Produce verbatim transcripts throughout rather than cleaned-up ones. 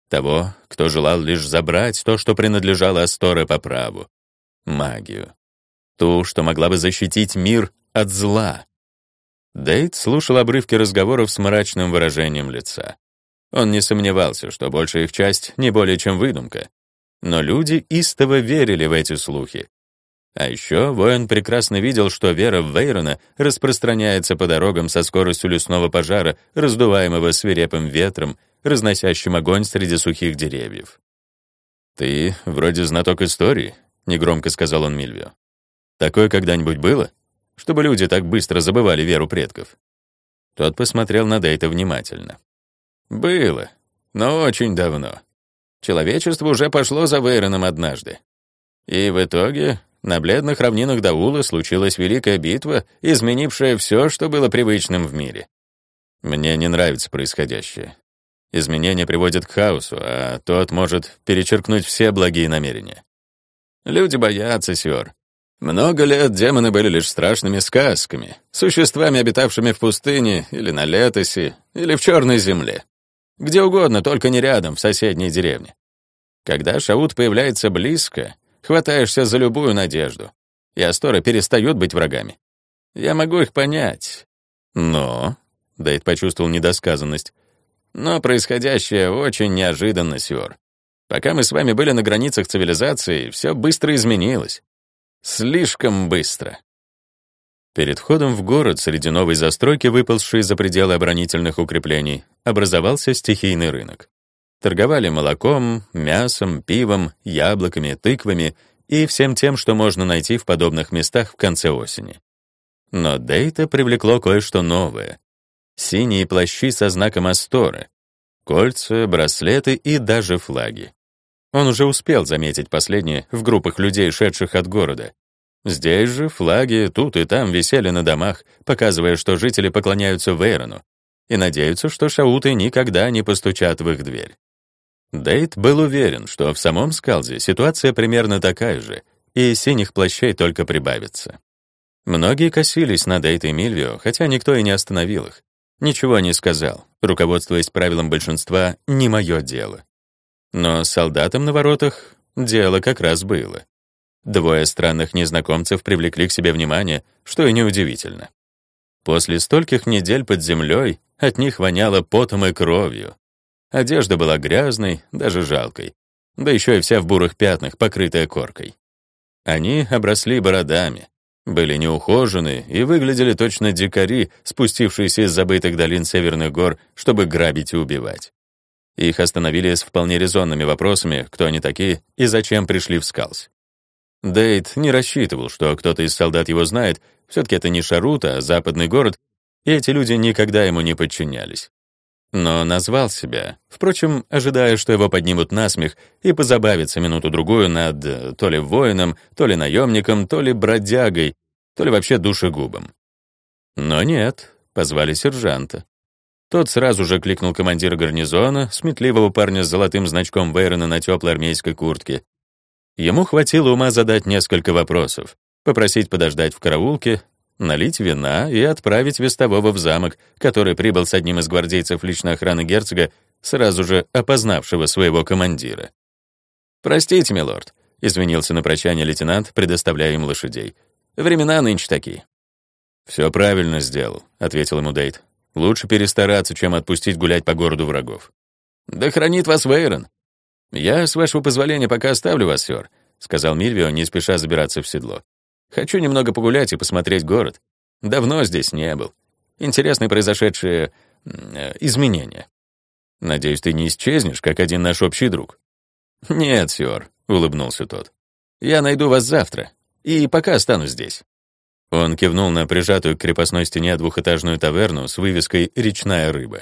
Того, кто желал лишь забрать то, что принадлежало Асторе по праву. Магию. Ту, что могла бы защитить мир от зла. Дейт слушал обрывки разговоров с мрачным выражением лица. Он не сомневался, что большая их часть не более чем выдумка. Но люди истово верили в эти слухи. А еще воин прекрасно видел, что вера в Вейрона распространяется по дорогам со скоростью лесного пожара, раздуваемого свирепым ветром, разносящим огонь среди сухих деревьев. «Ты вроде знаток истории», — негромко сказал он Мильвио. «Такое когда-нибудь было? Чтобы люди так быстро забывали веру предков?» Тот посмотрел на Дейта внимательно. «Было, но очень давно. Человечество уже пошло за Вейроном однажды. И в итоге на бледных равнинах Даула случилась великая битва, изменившая все, что было привычным в мире. Мне не нравится происходящее. Изменения приводят к хаосу, а тот может перечеркнуть все благие намерения. Люди боятся, Сиор. Много лет демоны были лишь страшными сказками, существами, обитавшими в пустыне или на Летосе, или в Черной земле. Где угодно, только не рядом, в соседней деревне. Когда Шаут появляется близко, хватаешься за любую надежду, и Асторы перестают быть врагами. Я могу их понять. Но... Дейт почувствовал недосказанность. Но происходящее очень неожиданно, Сиор. Пока мы с вами были на границах цивилизации, все быстро изменилось. Слишком быстро. Перед входом в город, среди новой застройки, выползшей за пределы оборонительных укреплений, образовался стихийный рынок. Торговали молоком, мясом, пивом, яблоками, тыквами и всем тем, что можно найти в подобных местах в конце осени. Но Дейта привлекло кое-что новое. Синие плащи со знаком Асторы, кольца, браслеты и даже флаги. Он уже успел заметить последнее в группах людей, шедших от города. Здесь же флаги тут и там висели на домах, показывая, что жители поклоняются Вейрону и надеются, что шауты никогда не постучат в их дверь. Дейт был уверен, что в самом Скалзе ситуация примерно такая же, и синих плащей только прибавится. Многие косились на Дейта и Мильвио, хотя никто и не остановил их. Ничего не сказал, руководствуясь правилом большинства «не мое дело». Но солдатам на воротах дело как раз было. Двое странных незнакомцев привлекли к себе внимание, что и неудивительно. После стольких недель под землей от них воняло потом и кровью. Одежда была грязной, даже жалкой, да еще и вся в бурых пятнах, покрытая коркой. Они обросли бородами, были неухожены и выглядели точно дикари, спустившиеся из забытых долин северных гор, чтобы грабить и убивать. Их остановили с вполне резонными вопросами, кто они такие и зачем пришли в Скалз. Дейт не рассчитывал, что кто-то из солдат его знает, все-таки это не Шарут, а западный город, и эти люди никогда ему не подчинялись. Но назвал себя, впрочем, ожидая, что его поднимут на смех и позабавятся минуту-другую над то ли воином, то ли наемником, то ли бродягой, то ли вообще душегубом. Но нет, позвали сержанта. Тот сразу же кликнул командира гарнизона, сметливого парня с золотым значком Вейрона на теплой армейской куртке. Ему хватило ума задать несколько вопросов, попросить подождать в караулке, налить вина и отправить вестового в замок, который прибыл с одним из гвардейцев личной охраны герцога, сразу же опознавшего своего командира. «Простите, милорд», — извинился на прощание лейтенант, предоставляя им лошадей. «Времена нынче такие». «Все правильно сделал», — ответил ему Дейт. «Лучше перестараться, чем отпустить гулять по городу врагов». «Да хранит вас Вейрон. Я, с вашего позволения, пока оставлю вас, сёр», — сказал Мильвио, не спеша забираться в седло. «Хочу немного погулять и посмотреть город. Давно здесь не был. Интересные произошедшие э, изменения. Надеюсь, ты не исчезнешь, как один наш общий друг». «Нет, сёр», — улыбнулся тот. «Я найду вас завтра, и пока останусь здесь». Он кивнул на прижатую к крепостной стене двухэтажную таверну с вывеской «Речная рыба».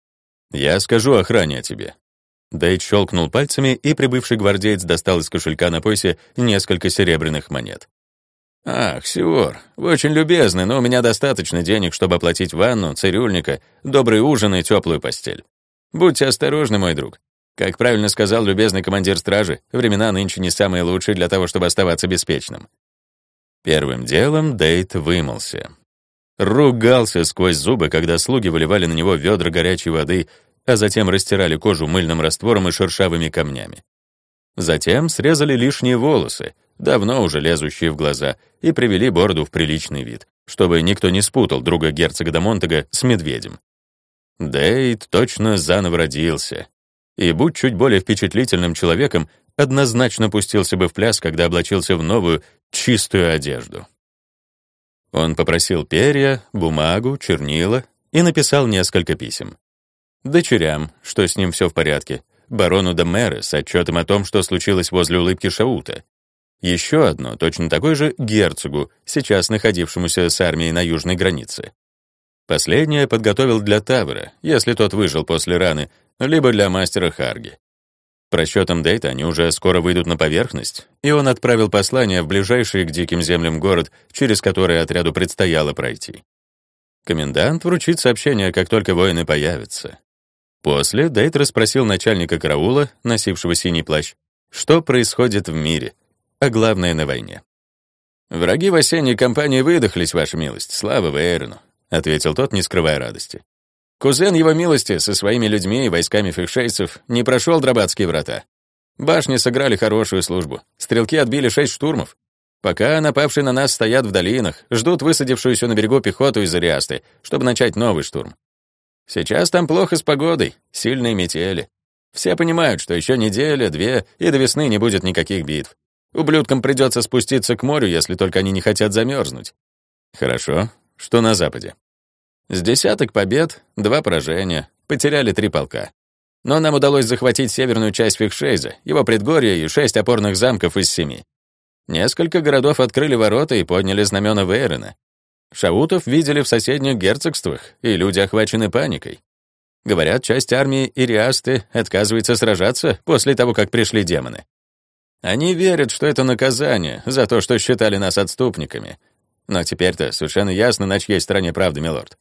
«Я скажу охране о тебе». Дейт щелкнул пальцами, и прибывший гвардеец достал из кошелька на поясе несколько серебряных монет. «Ах, Сиор, вы очень любезны, но у меня достаточно денег, чтобы оплатить ванну, цирюльника, добрый ужин и теплую постель. Будьте осторожны, мой друг. Как правильно сказал любезный командир стражи, времена нынче не самые лучшие для того, чтобы оставаться беспечным». Первым делом Дейт вымылся. Ругался сквозь зубы, когда слуги выливали на него ведра горячей воды, а затем растирали кожу мыльным раствором и шершавыми камнями. Затем срезали лишние волосы, давно уже лезущие в глаза, и привели бороду в приличный вид, чтобы никто не спутал друга герцога де Монтего с медведем. Дейт точно заново родился, и, будь чуть более впечатлительным человеком, однозначно пустился бы в пляс, когда облачился в новую, чистую одежду. Он попросил перья, бумагу, чернила и написал несколько писем. Дочерям, что с ним все в порядке, барону де Мере с отчетом о том, что случилось возле улыбки Шаута. Еще одно, точно такое же, герцогу, сейчас находившемуся с армией на южной границе. Последнее подготовил для Тавера, если тот выжил после раны, либо для мастера Харги. По расчетам Дейта они уже скоро выйдут на поверхность, и он отправил послание в ближайший к диким землям город, через который отряду предстояло пройти. Комендант вручит сообщение, как только воины появятся. После Дейт расспросил начальника караула, носившего синий плащ, что происходит в мире, а главное — на войне. «Враги в осенней кампании выдохлись, ваша милость, слава Вейрону», — ответил тот, не скрывая радости. «Кузен его милости со своими людьми и войсками фихшейцев не прошел Драбатские врата. Башни сыграли хорошую службу, стрелки отбили шесть штурмов. Пока напавшие на нас стоят в долинах, ждут высадившуюся на берегу пехоту из Ариасты, чтобы начать новый штурм. Сейчас там плохо с погодой, сильные метели. Все понимают, что еще неделя, две, и до весны не будет никаких битв. Ублюдкам придется спуститься к морю, если только они не хотят замерзнуть». «Хорошо. Что на западе?» «С десяток побед, два поражения, потеряли три полка. Но нам удалось захватить северную часть Фихшейза, его предгорье и шесть опорных замков из семи. Несколько городов открыли ворота и подняли знамена Вейрона. Шаутов видели в соседних герцогствах, и люди охвачены паникой. Говорят, часть армии Ириасты отказывается сражаться после того, как пришли демоны. Они верят, что это наказание за то, что считали нас отступниками. Но теперь-то совершенно ясно, на чьей стороне правда, милорд».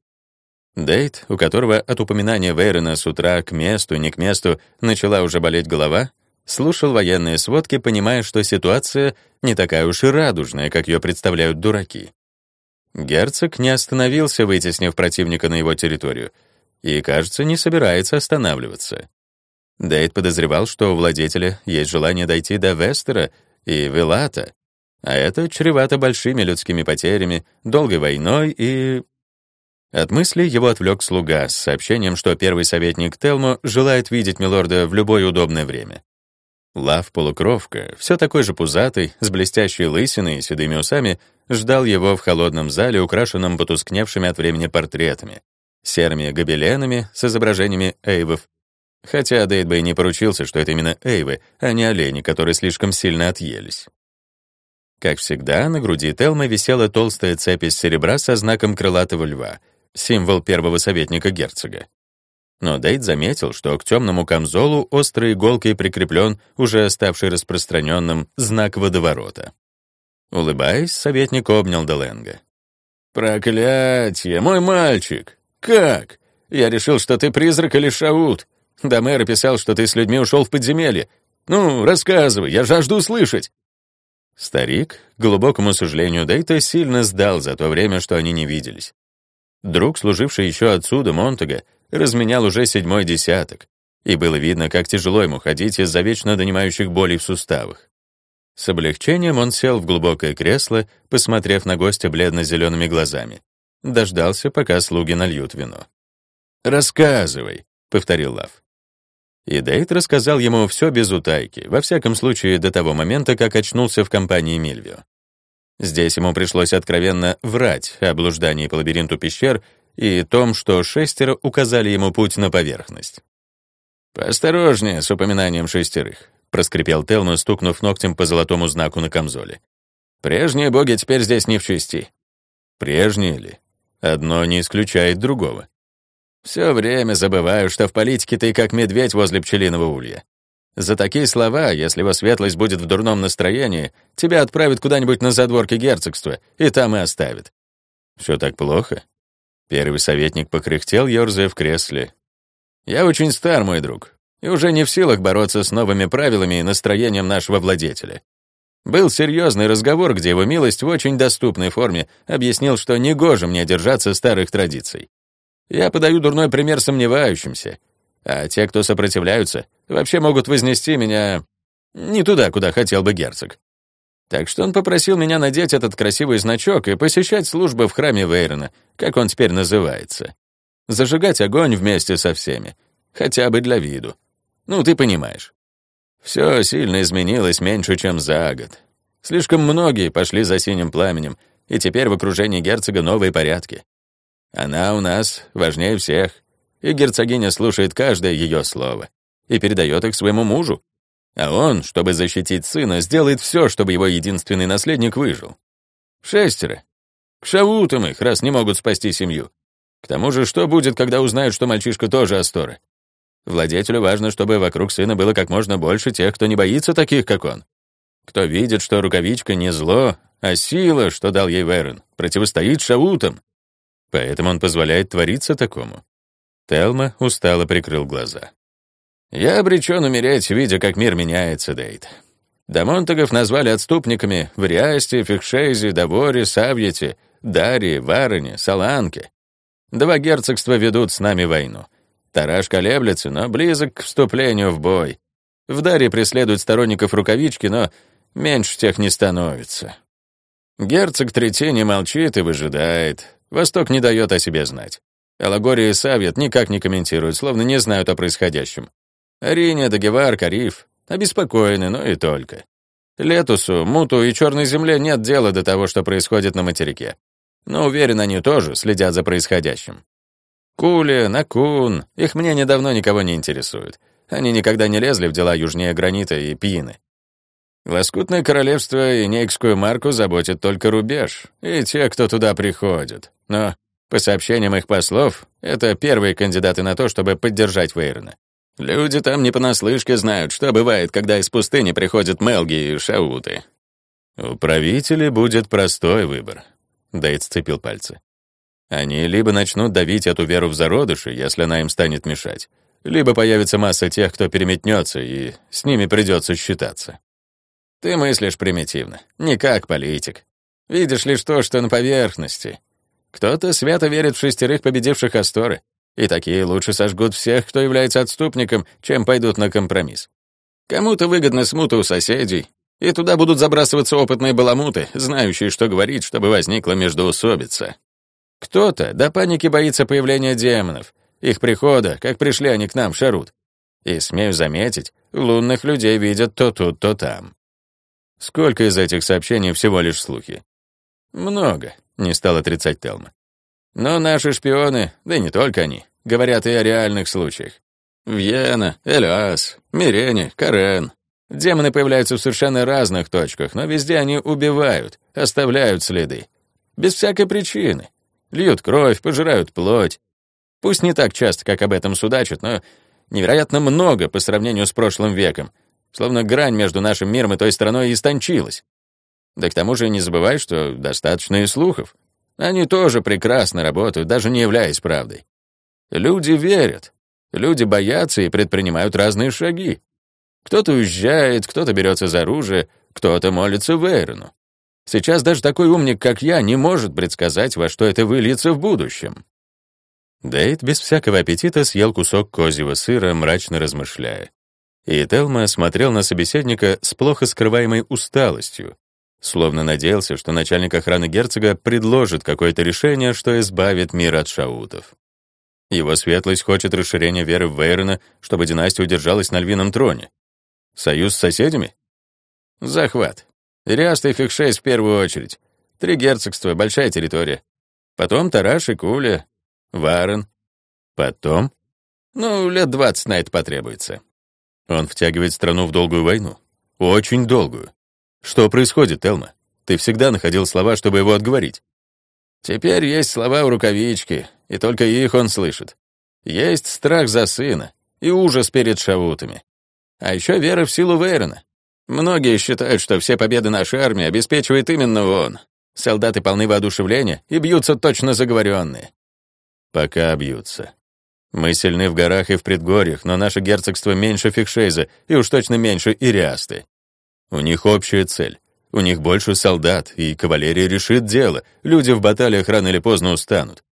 Дейт, у которого от упоминания Вейрона с утра к месту, не к месту, начала уже болеть голова, слушал военные сводки, понимая, что ситуация не такая уж и радужная, как ее представляют дураки. Герцог не остановился, вытеснив противника на его территорию, и, кажется, не собирается останавливаться. Дейт подозревал, что у владетеля есть желание дойти до Вестера и Велата, а это чревато большими людскими потерями, долгой войной и... От мысли его отвлек слуга с сообщением, что первый советник Телмо желает видеть милорда в любое удобное время. Лав-полукровка, все такой же пузатый, с блестящей лысиной и седыми усами, ждал его в холодном зале, украшенном потускневшими от времени портретами, серыми гобеленами с изображениями эйвов. Хотя Дейт бы и не поручился, что это именно эйвы, а не олени, которые слишком сильно отъелись. Как всегда, на груди Телма висела толстая цепь из серебра со знаком крылатого льва, символ первого советника герцога. Но Дейт заметил, что к темному камзолу острой иголкой прикреплен уже ставший распространенным знак водоворота. Улыбаясь, советник обнял Деленга. «Проклятье, мой мальчик! Как? Я решил, что ты призрак или шаут. Домер писал, что ты с людьми ушел в подземелье. Ну, рассказывай, я жажду услышать». Старик, к глубокому сожалению Дейта, сильно сдал за то время, что они не виделись. Друг, служивший еще отцу де Монтего, разменял уже седьмой десяток, и было видно, как тяжело ему ходить из-за вечно донимающих болей в суставах. С облегчением он сел в глубокое кресло, посмотрев на гостя бледно-зелеными глазами. Дождался, пока слуги нальют вино. «Рассказывай», — повторил Лав. И Дейт рассказал ему все без утайки, во всяком случае до того момента, как очнулся в компании Мильвио. Здесь ему пришлось откровенно врать о блуждании по лабиринту пещер и том, что шестеро указали ему путь на поверхность. «Поосторожнее с упоминанием шестерых», — проскрипел Телмо, стукнув ногтем по золотому знаку на камзоле. «Прежние боги теперь здесь не в чести». «Прежние ли? Одно не исключает другого». «Все время забываю, что в политике ты как медведь возле пчелиного улья. За такие слова, если его светлость будет в дурном настроении, тебя отправят куда-нибудь на задворки герцогства, и там и оставят». «Все так плохо?» Первый советник покряхтел, ерзая в кресле. «Я очень стар, мой друг, и уже не в силах бороться с новыми правилами и настроением нашего владетеля. Был серьезный разговор, где его милость в очень доступной форме объяснил, что негоже мне держаться старых традиций. Я подаю дурной пример сомневающимся. А те, кто сопротивляются, вообще могут вознести меня не туда, куда хотел бы герцог. Так что он попросил меня надеть этот красивый значок и посещать службы в храме Вейрона, как он теперь называется. Зажигать огонь вместе со всеми, хотя бы для виду. Ну, ты понимаешь. Все сильно изменилось меньше, чем за год. Слишком многие пошли за синим пламенем, и теперь в окружении герцога новые порядки. Она у нас важнее всех, и герцогиня слушает каждое ее слово и передает их своему мужу. А он, чтобы защитить сына, сделает все, чтобы его единственный наследник выжил. Шестеро. К шавутам их, раз не могут спасти семью. К тому же, что будет, когда узнают, что мальчишка тоже Астора? Владетелю важно, чтобы вокруг сына было как можно больше тех, кто не боится таких, как он. Кто видит, что рукавичка не зло, а сила, что дал ей Вейрон, противостоит шавутам. Поэтому он позволяет твориться такому. Телма устало прикрыл глаза. «Я обречен умереть, видя, как мир меняется, Дейт. Дамонтагов назвали отступниками в Риасте, Фикшейзе, Даворе, Савьете, Дарии, Варене, Саланке. Два герцогства ведут с нами войну. Тараш колеблется, но близок к вступлению в бой. В Дарии преследуют сторонников рукавички, но меньше тех не становится. Герцог Третини молчит и выжидает. Восток не дает о себе знать. Алагория и Савьет никак не комментируют, словно не знают о происходящем. Ариня, Дагевар, Кариф обеспокоены, но и только. Летусу, Муту и Черной земле нет дела до того, что происходит на материке. Но, уверен, они тоже следят за происходящим. Кули, Накун, их мнение давно никого не интересует. Они никогда не лезли в дела южнее Гранита и Пьины. Лоскутное королевство и Нейкскую марку заботит только рубеж и те, кто туда приходит. Но, по сообщениям их послов, это первые кандидаты на то, чтобы поддержать Вейрона. Люди там не понаслышке знают, что бывает, когда из пустыни приходят Мелги и Шауты. У правителей будет простой выбор. Дейт сцепил пальцы. Они либо начнут давить эту веру в зародыши, если она им станет мешать, либо появится масса тех, кто переметнется, и с ними придется считаться. Ты мыслишь примитивно, не как политик. Видишь лишь то, что на поверхности. Кто-то свято верит в шестерых победивших Асторы, и такие лучше сожгут всех, кто является отступником, чем пойдут на компромисс. Кому-то выгодна смута у соседей, и туда будут забрасываться опытные баламуты, знающие, что говорить, чтобы возникла междоусобица. Кто-то до паники боится появления демонов, их прихода, как пришли они к нам, Шарут. И, смею заметить, лунных людей видят то тут, то там. Сколько из этих сообщений всего лишь слухи? Много, не стал отрицать Телма. Но наши шпионы, да и не только они, говорят и о реальных случаях. Вьена, Элиас, Мирене, Карен. Демоны появляются в совершенно разных точках, но везде они убивают, оставляют следы. Без всякой причины. Льют кровь, пожирают плоть. Пусть не так часто, как об этом судачат, но невероятно много по сравнению с прошлым веком. Словно грань между нашим миром и той страной истончилась. Да к тому же не забывай, что достаточно и слухов. Они тоже прекрасно работают, даже не являясь правдой. Люди верят. Люди боятся и предпринимают разные шаги. Кто-то уезжает, кто-то берется за оружие, кто-то молится Вейрону. Сейчас даже такой умник, как я, не может предсказать, во что это выльется в будущем. Дейт без всякого аппетита съел кусок козьего сыра, мрачно размышляя. И Телма смотрел на собеседника с плохо скрываемой усталостью, словно надеялся, что начальник охраны герцога предложит какое-то решение, что избавит мир от шаутов. Его светлость хочет расширения веры в Вейрона, чтобы династия удержалась на львином троне. Союз с соседями? Захват. Риаст и Фикшейс в первую очередь. Три герцогства, большая территория. Потом Тараш и Куля, Варен. Потом? Ну, лет двадцать на это потребуется. Он втягивает страну в долгую войну. Очень долгую. Что происходит, Телма? Ты всегда находил слова, чтобы его отговорить. Теперь есть слова у рукавички, и только их он слышит. Есть страх за сына и ужас перед шавутами. А еще вера в силу Вейрона. Многие считают, что все победы нашей армии обеспечивает именно он. Солдаты полны воодушевления и бьются точно заговоренные. Пока бьются. Мы сильны в горах и в предгорьях, но наше герцогство меньше Фикшейза и уж точно меньше Ириасты. У них общая цель. У них больше солдат, и кавалерия решит дело. Люди в баталиях рано или поздно устанут.